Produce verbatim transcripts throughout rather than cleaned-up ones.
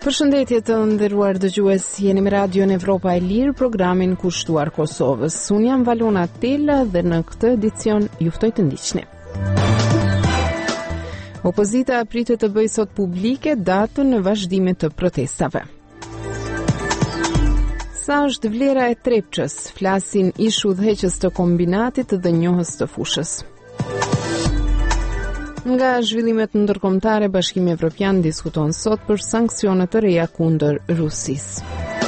Përshëndetje të nderuar dëgjues, jeni me Radion Evropa e Lirë, programin kushtuar Kosovës. Unë jam Valona Tella dhe në këtë edicion ju ftoj të ndiqni. Opozita pritet të bëjë sot publike datën në vazhdimit të protestave. Sa është vlera e Trepçës, flasin ish udhëheqës të kombinatit dhe njohës të fushës. Nga zhvillimet ndërkombëtare, Bashkimi Evropian diskuton sot për sanksione të reja kundër Rusisë.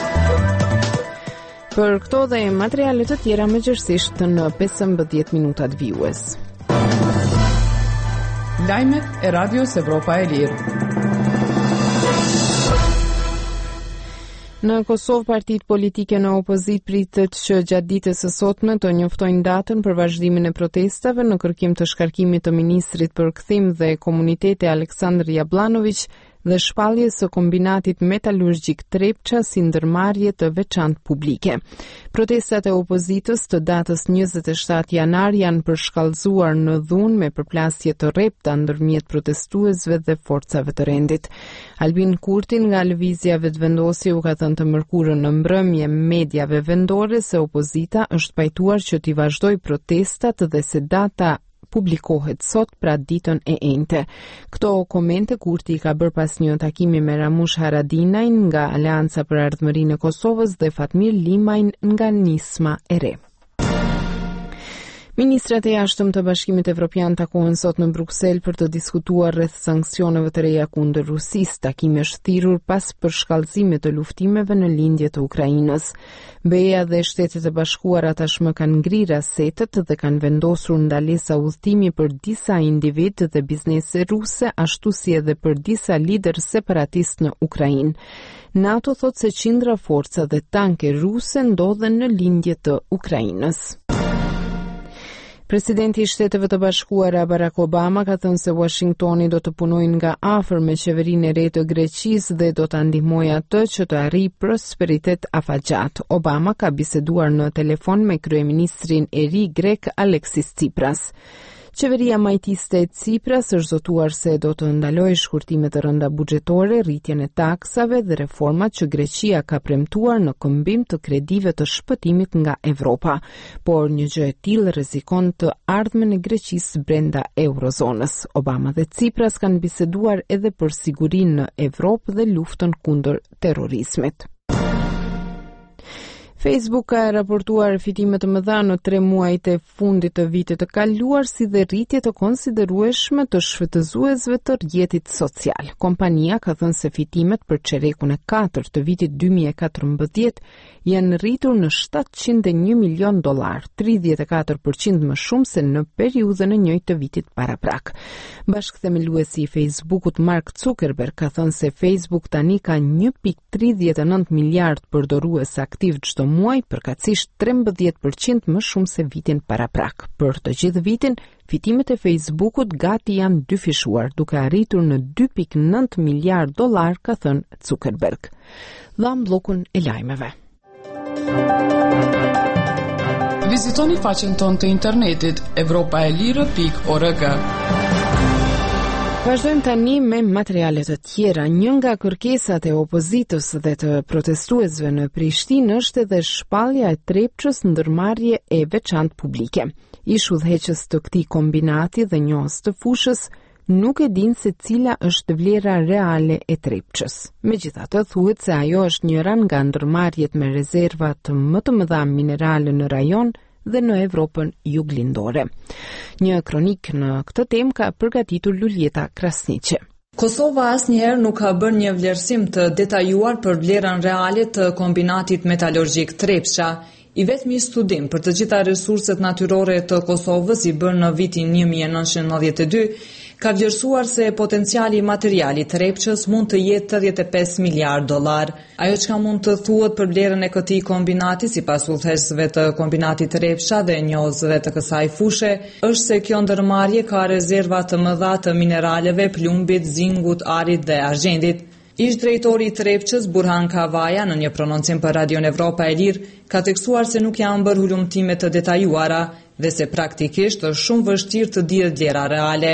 Për këto dhe materiale të tjera mëngjesisht në pesëmbëdhjetë minutat vijues. Lajmet e Radios Evropa e Lirë. Në Kosovë, partitë politike në opozit pritet që gjatë ditës së sotme të njoftojnë datën për vazhdimin e protestave në kërkim të shkarkimit të ministrit për kthim dhe komunitete Aleksandr Jablanović dhe shpalljes së kombinatit metalurgjik Trepça si ndërmarrje të veçantë publike. Protestat e opozitës të datës njëzet e shtatë janar janë përshkallëzuar në dhunë me përplasje të rrepta ndërmjet protestuesve dhe forcave të rendit. Albin Kurti nga lëvizja vetëvendosje u ka thënë të mërkurën në mbrëmje mediave vendore se opozita është pajtuar që t'i vazhdoj protestat dhe se data publikohet sot pra ditën e enjte. Këto komente Kurti ka bërë pas një takimi me Ramush Haradinajn nga Aleanca për Ardhmërinë e Kosovës dhe Fatmir Limajn nga Nisma e Re. Ministrat e jashtëm të Bashkimit Evropian takohen sot në Bruksel për të diskutuar rreth sanksioneve të reja kundër Rusisë. Takimi është thirrur pas përshkallëzimit të luftimeve në lindje të Ukrainës. B E A dhe Shtetet e Bashkuara tashmë kanë ngrirë asetet dhe kanë vendosur ndalesa udhëtimi për disa individ dhe biznese ruse, ashtu si edhe për disa lider separatist në Ukrainë. NATO thot se qindra forca dhe tanke ruse ndodhen në lindje të Ukrainës. Presidenti i Shteteve të Bashkuara Barack Obama ka thënë se Washingtoni do të punojë nga afër me qeverinë e re të Greqisë dhe do ta ndihmojë atë që të arrijë prosperitet afatgjat. Obama ka biseduar në telefon me kryeministrin e ri grek Alexis Tsipras. Qeveria majtiste e Tsipras është zotuar se do të ndalojë shkurtimet e rënda buxhetore, rritjen e taksave dhe reformat që Greqia ka premtuar në këmbim të kredive të shpëtimit nga Evropa. Por një gjë e tillë rrezikon të ardhmen e Greqisë brenda eurozonës. Obama dhe Tsipras kanë biseduar edhe për sigurinë në Evropë dhe luftën kundër terrorizmit. Facebook ka raportuar fitime të mëdha në tre muajt e fundit të vitit të kaluar, si dhe rritje të konsiderueshme të shfrytëzuesve të rrjetit social. Kompania ka thënë se fitimet për çerekun e katërt të vitit dy mijë e katërmbëdhjetë janë rritur në shtatëqind e një milion dollar, tridhjetë e katër përqind më shumë se në periudhën e njëjtë të vitit paraprak. Bashkëthemeluesi i Facebookut Mark Zuckerberg ka thënë se Facebook tani ka një pikë tridhjetë e nëntë miliard përdorues aktiv çdo muaj, përkatësisht trembëdhjetë përqind më shumë se vitin paraprak. Për të gjithë vitin, fitimet e Facebookut gati janë dyfishuar, duke arritur në dy pikë nëntë miliard dollar, ka thënë Zuckerberg. Dham bllokun e lajmeve. Vizitoni faqen tonë të internetit evropaelire pikë org. Vazhdojmë tani me materiale të tjera. Një nga kërkesat e opozitës dhe të protestuesve në Prishtinë është edhe shpallja e Trepçës ndërmarrje e veçantë publike. Ish udhëheqës të këtij kombinati dhe njohës të fushës nuk e din se cila është vlera reale e Trepçës. Megjithatë, thuhet se ajo është njëra nga ndërmarrjet me rezerva të më të mëdha minerale në rajon dhe në Evropën juglindore. Një kronik në këtë temë ka përgatitur Luljeta Krasniqi. Kosova asnjëherë nuk ka bërë një vlerësim të detajuar për vlerën reale të kombinatit metalurgjik Trepça. I vetmi studim për të gjitha resurset natyrore të Kosovës i bërë në vitin një mijë e nëntëqind e nëntëdhjetë e dy ka vlerësuar se potenciali material i Trepçës mund të jetë tetëdhjetë e pesë miliard dollar. Ajo çka mund të thuhet për vlerën e këtij kombinati sipas udhëheqësve të kombinatit Trepça dhe njohësve të kësaj fushe është se kjo ndërmarrje ka rezerva të mëdha të mineraleve, plumbit, zingut, arit dhe argjendit. Ish drejtori i Trepçës, Burhan Kavaja, në një prononcim për Radion Evropa e Lirë, ka tekstuar se nuk janë bërë hulumtime të detajuara dhe se praktikisht është shumë vështirë të dihet vlera reale.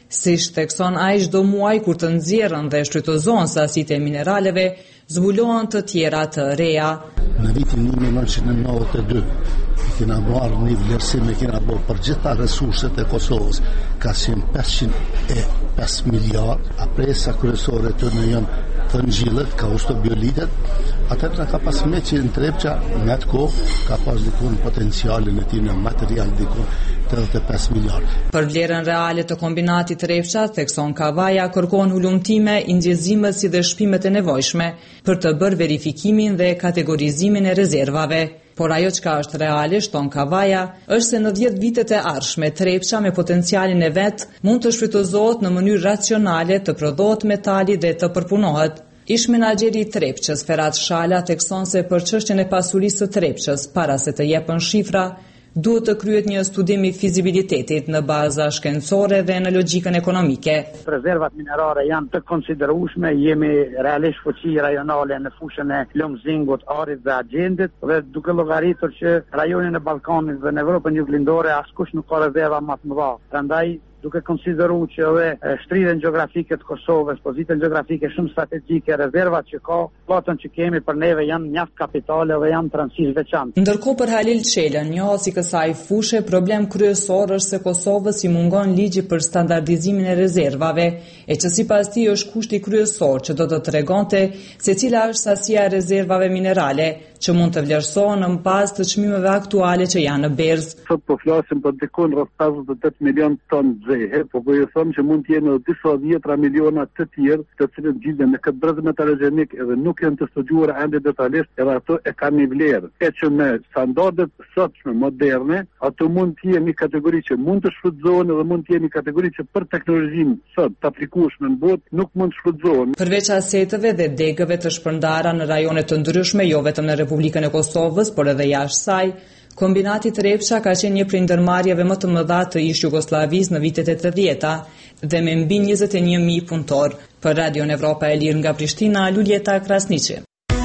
Siç thekson ai, çdo muaj kur të nxjerrën dhe shfrytëzohen sasitë e mineraleve, zbulohen të tjera të reja. Në vitin një mijë nëntëqind e nëntëdhjetë e dy kena marrë një vlerësim e kena bërë për gjitha resurset e Kosovës, ka qenë pesëqind e pesë miliard, a presa kryesore të në janë të ngjillet, ka ustobiolitet, atër ka pas me që në Trepça, në atë kohë, ka pas dikun potencialin e ti në material dikun tridhjetë e pesë miliard. Për vlerën reale të kombinatit Trepça, thekson Kavaja, kërkon ulumtime, indjezimet si dhe shpimet e nevojshme për të bërë verifikimin dhe kategorizimin e rezervave. Por ajo çka është reale, shton Kavaja, është se në dhjetë vitet e ardhshme Trepça me potencialin e vet mund të shfrytëzohet në mënyrë racionale, të prodhohet metali dhe të përpunohet. Ish menaxheri i Trepçës, Ferhat Shala, thekson se për çështjen e pasurisë së Trepçës, para se të jepën shifra, duhet të kryhet një studim i fizibilitetit në baza shkencore dhe në logjikën ekonomike. Rezervat minerare janë të konsiderueshme, jemi realisht fuqi rajonale në fushën e Lomzingut, Arit dhe Agjendit dhe duke llogaritur që rajonin e Ballkanit dhe në Evropën juglindore askush nuk ka rezerva më të mëdha. Prandaj duke konsideruar që edhe shtrirjen gjeografike të Kosovës, pozitën gjeografike shumë strategjike, rezervat që ka, flotën që kemi për neve janë mjaft kapitale dhe janë të rëndësishme veçantë. Ndërkohë për Halil Çelën, njohës i kësaj fushe, problem kryesor është se Kosovës i mungon ligji për standardizimin e rezervave, e që sipas tij është kushti kryesor që do të tregonte se cila është sasia e rezervave minerale që mund të vlerësohen në bazë të çmimeve aktuale që janë në berzë. Sot po flasim për dikon rreth pesëdhjetë e tetë milion ton zehe, po po ju them që mund të jenë disa dhjetra miliona të tjerë, të cilët gjenden në këtë brez metalogjenik edhe nuk janë të studiuar ende detajisht, edhe ato e kanë një vlerë. E që me standardet sotshme moderne, ato mund të jenë një kategori që mund të shfrytëzohen edhe mund të jenë një kategori që për teknologjinë sot të aplikueshme në botë nuk mund të shfrytëzohen. Përveç asetëve dhe degëve të shpërndara në rajone të ndryshme, jo vetëm në Republikën e Kosovës, por edhe jashtë saj, kombinati Trepça ka qenë një prej ndërmarrjeve më të mëdha të ish Jugosllavisë në vitet e të dhjetëta dhe me mbi njëzet e një mijë punëtor. Për Radion Evropa e Lirë nga Prishtina, Luljeta Krasniqi.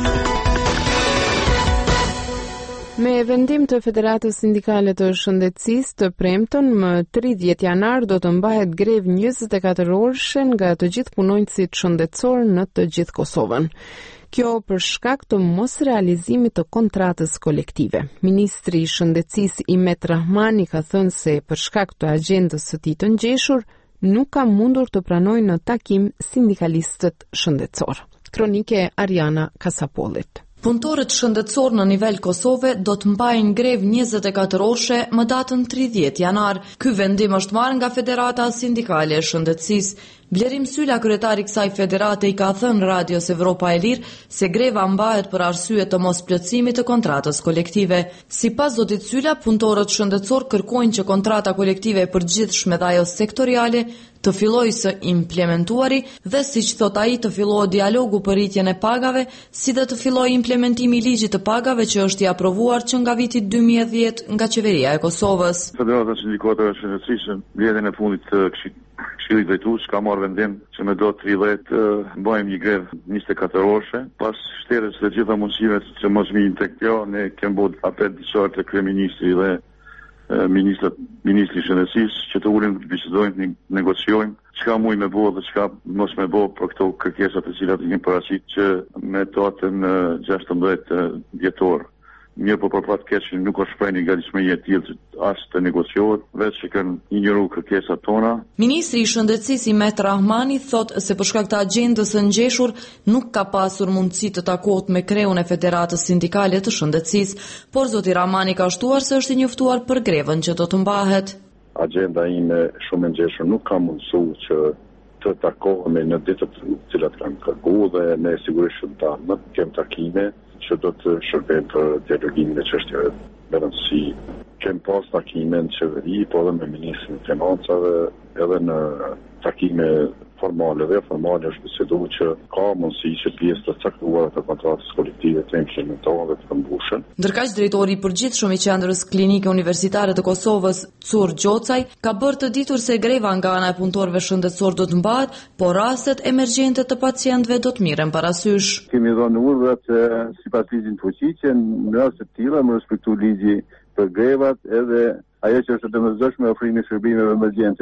Me vendim të Federatës Sindikale të Shëndetësisë të premton, më tridhjetë janar do të mbahet grevë njëzet e katër orëshe nga të gjithë punonjësit shëndetësor në të gjithë Kosovën. Kjo për shkak të mos realizimit të kontratës kolektive. Ministri i Shëndetësisë Imet Rahmani ka thënë se për shkak të agjendës së tij të ngjeshur, nuk ka mundur të pranojë në takim sindikalistët shëndetësor. Kronike Ariana Kasapollit. Punëtorët shëndetësor në nivel Kosove do të mbajnë grevë njëzet e katër orëshe më datën tridhjetë janar. Ky vendim është marrë nga Federata Sindikale e Shëndetësisë. Blerim Sylla, kryetari i kësaj federate, i ka thënë Radios Evropa e Lirë se greva mbahet për arsye të mos plotësimit të kontratës kolektive. Sipas zotit Sylla, punëtorët shëndetësor kërkojnë që kontrata kolektive e përgjithshme dhe ajo sektoriale të fillojë së implementuari dhe, siç thot ai, të fillohet dialogu për rritjen e pagave, si dhe të fillojë implementimi i ligjit të pagave që është i aprovuar që nga viti dy mijë e dhjetë nga qeveria e Kosovës. Federata Sindikate e Shëndetësisë mbledhjen e fundit të Këshillit Drejtues ka marrë vendim që me do të tridhjetë bëjmë një grevë njëzet e katër orëshe. Pas shterjes së gjitha mundësive që mos vinë tek kjo, ne kemi bërë apel disa te kryeministri dhe ministri ministri i Shëndetësisë që të ulim të bisedojmë, negociojmë çka mund me bëu dhe çka mos me bëu për këto kërkesa të cilat i kemi paraqitur që me datën gjashtëmbëdhjetë dhjetor. Mirë, po për pat keq nuk është shpreh një gatishmëri e tillë as të negociohet, vetë që kanë injoruar kërkesat tona. Ministri i Shëndetësisë Imet Rahmani thot se për shkak të agjendës së ngjeshur nuk ka pasur mundësi të takohet me kreun e Federatës Sindikale të Shëndetësisë, por zoti Rahmani ka shtuar se është i njoftuar për grevën që do të mbahet. Agjenda ime shumë e ngjeshur nuk ka mundësuar që të takohemi në ditët të cilat kanë kërkuar dhe ne sigurisht do të kem takime që do të shërbejnë për dialogimin e çështjeve me rëndësi. Kem pas takime në qeveri, po edhe me ministrin e financave, edhe në takime formale dhe formale është biseduar që ka mundësi që pjesë të caktuara të kontratës kolektive të implementohen dhe të përmbushen. Ndërkaq drejtori i përgjithshëm i qendrës klinike universitare të Kosovës, Cur Gjocaj, ka bërë të ditur se greva nga ana e punëtorëve shëndetësor do të mbahet, por rastet emergjente të pacientëve do të miren parasysh. Kemi dhënë urdhra që sipas ligjit të fuqi që në rast të tilla më respektu ligji për grevat edhe ajo që është domosdoshme ofrimi i shërbimeve emergjente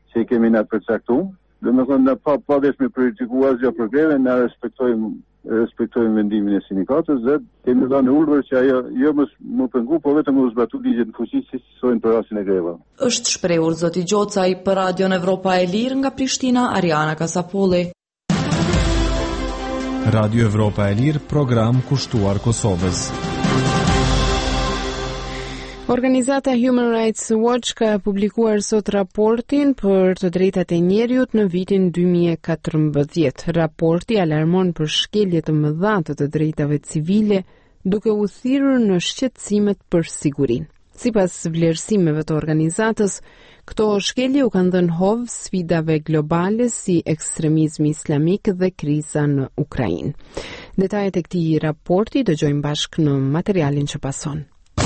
që i kemi na përcaktuar. Domethënë pa pa desh me kritikuar asgjë për grevën, na respektojmë respektojmë vendimin e sindikatës dhe kemi dhënë urdhër që ajo jo më më pengu, po vetëm më zbatu ligjet në fuqi si thojnë për rastin e grevave. Është shprehur zoti Gjocaj për Radion Evropa e Lirë nga Prishtina, Ariana Kasapolli. Radio Evropa e Lirë, program kushtuar Kosovës. Organizata Human Rights Watch ka publikuar sot raportin për të drejtat e njerëzit në vitin dy mijë e katërmbëdhjetë. Raporti alarmon për shkelje të mëdha të të drejtave civile, duke u thirrur në shqetësimet për sigurinë. Sipas vlerësimeve të organizatës, këto shkelje u kanë dhënë hov sfidave globale si ekstremizmi islamik dhe kriza në Ukrainë. Detajet e këtij raporti dëgjojmë bashkë në materialin që pason.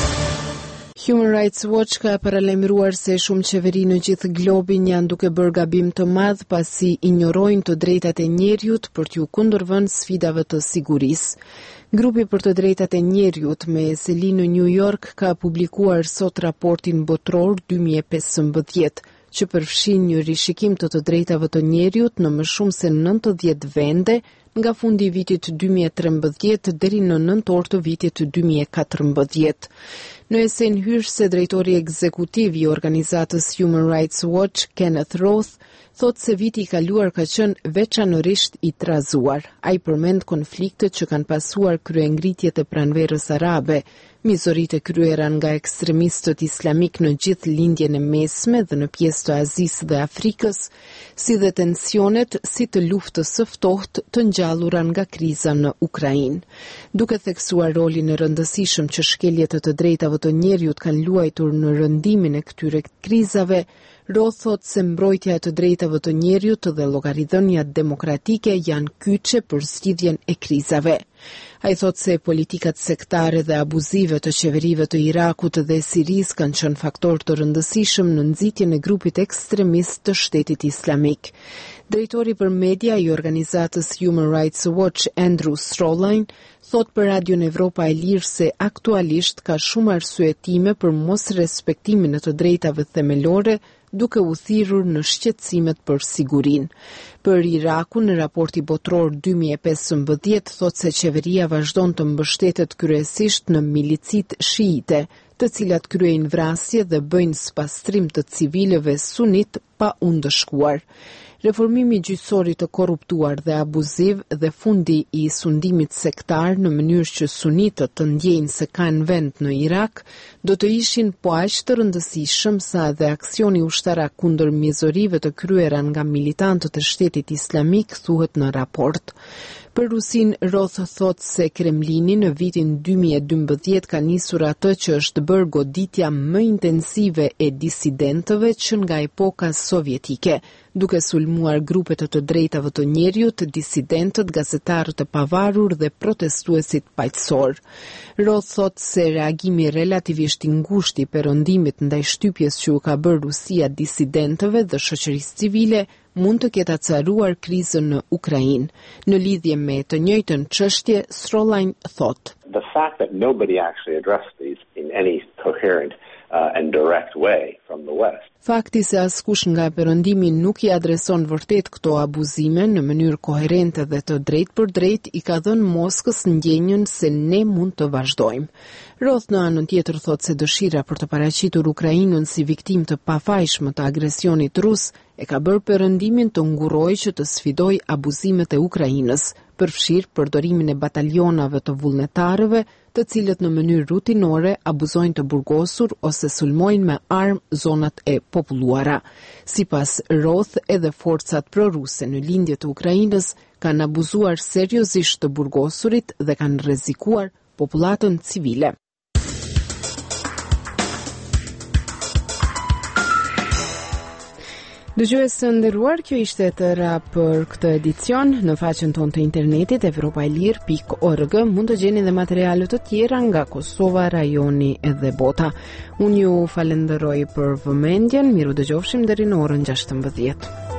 Human Rights Watch ka paralajmëruar se shumë qeveri në gjithë globin janë duke bërë gabim të madh pasi injorojnë të drejtat e njerëzit për t'u kundërvënë sfidave të sigurisë. Grupi për të drejtat e njerëzit me seli në New York ka publikuar sot raportin botror dy mijë e pesëmbëdhjetë, që përfshin një rishikim të të drejtave të njerëzit në më shumë se nëntëdhjetë vende nga fundi i vitit dy mijë e trembëdhjetë deri në nëntor të vitit dy mijë e katërmbëdhjetë. Në esen hyrëse, drejtori ekzekutiv i organizatës Human Rights Watch, Kenneth Roth, thot se viti i kaluar ka qenë veçanërisht i trazuar. Ai përmend konfliktet që kanë pasuar kryengritjet e pranverës arabe, mizoritë e kryera nga ekstremistët islamik në gjithë lindjen e mesme dhe në pjesë të Azisë dhe Afrikës, si dhe tensionet si të luftës së ftohtë të ngjallura nga kriza në Ukrainë. Duke theksuar rolin e rëndësishëm që shkeljet e të drejtave të njerëzit kanë luajtur në rëndimin e këtyre krizave, Roth thot se mbrojtja e të drejtave të njerëzit dhe llogaridhënia demokratike janë kyçe për zgjidhjen e krizave. Ai thot se politikat sektare dhe abuzive të qeverive të Irakut dhe Siris kanë qenë faktor të rëndësishëm në nxitjen e grupit ekstremist të Shtetit Islamik. Drejtori për media i organizatës Human Rights Watch, Andrew Stroline, thot për Radion Evropa e Lirë se aktualisht ka shumë arsye time për mos respektimin e të drejtave themelore, duke u thirrur në shqetësimet për sigurinë. Për Irakun, në raporti botror dy mijë e pesëmbëdhjetë thot se qeveria vazhdon të mbështetet kryesisht në milicit shiite, të cilat kryejnë vrasje dhe bëjnë spastrim të civilëve sunit pa u ndëshkuar. Reformimi gjyqësor i të korruptuar dhe abuziv dhe fundi i sundimit sektar në mënyrë që sunitët të ndjejnë se kanë vend në Irak do të ishin po aq të rëndësishëm sa dhe aksioni ushtarak kundër mizorive të kryera nga militantët e Shtetit Islamik, thuhet në raport. Për Rusin, Roth thot se Kremlini në vitin dy mijë e dymbëdhjetë ka nisur atë që është bërë goditja më intensive e disidentëve që nga epoka sovjetike, duke sulmuar grupet të drejtave të njerëzit, disidentët, gazetarët e pavarur dhe protestuesit paqësor. Roth thot se reagimi relativisht i ngushtë i perëndimit ndaj shtypjes që u ka bërë Rusia disidentëve dhe shoqërisë civile mund të ketë acaruar krizën në Ukrainë. Në lidhje me të njëjtën çështje, Stroline thot: The fact that nobody actually addressed these in any coherent uh, and direct way from the West. Fakti se askush nga perëndimi nuk i adreson vërtet këto abuzime në mënyrë koherente dhe të drejtë për drejtë i ka dhënë Moskës ndjenjën se ne mund të vazhdojmë. Roth në anën tjetër thot se dëshira për të paraqitur Ukrainën si viktim të pafajshme të agresionit rus e ka bërë perëndimin të ngurojë që të sfidoj abuzimet e Ukrainës, përfshirë përdorimin e batalionave të vullnetarëve, të cilët në mënyrë rutinore abuzojnë të burgosur ose sulmojnë me armë zonat e populluara. Sipas Roth, edhe forcat proruse në lindje të Ukrainës kanë abuzuar seriozisht të burgosurit dhe kanë rrezikuar popullatën civile. Dëgjues të nderuar, kjo ishte tëra për këtë edicion. Në faqen tonë të internetit evropaelir pikë org mund të gjeni dhe materiale të tjera nga Kosova, rajoni edhe bota. Unë ju falenderoj për vëmendjen, miru dëgjofshim deri në orën gjashtëmbëdhjetë.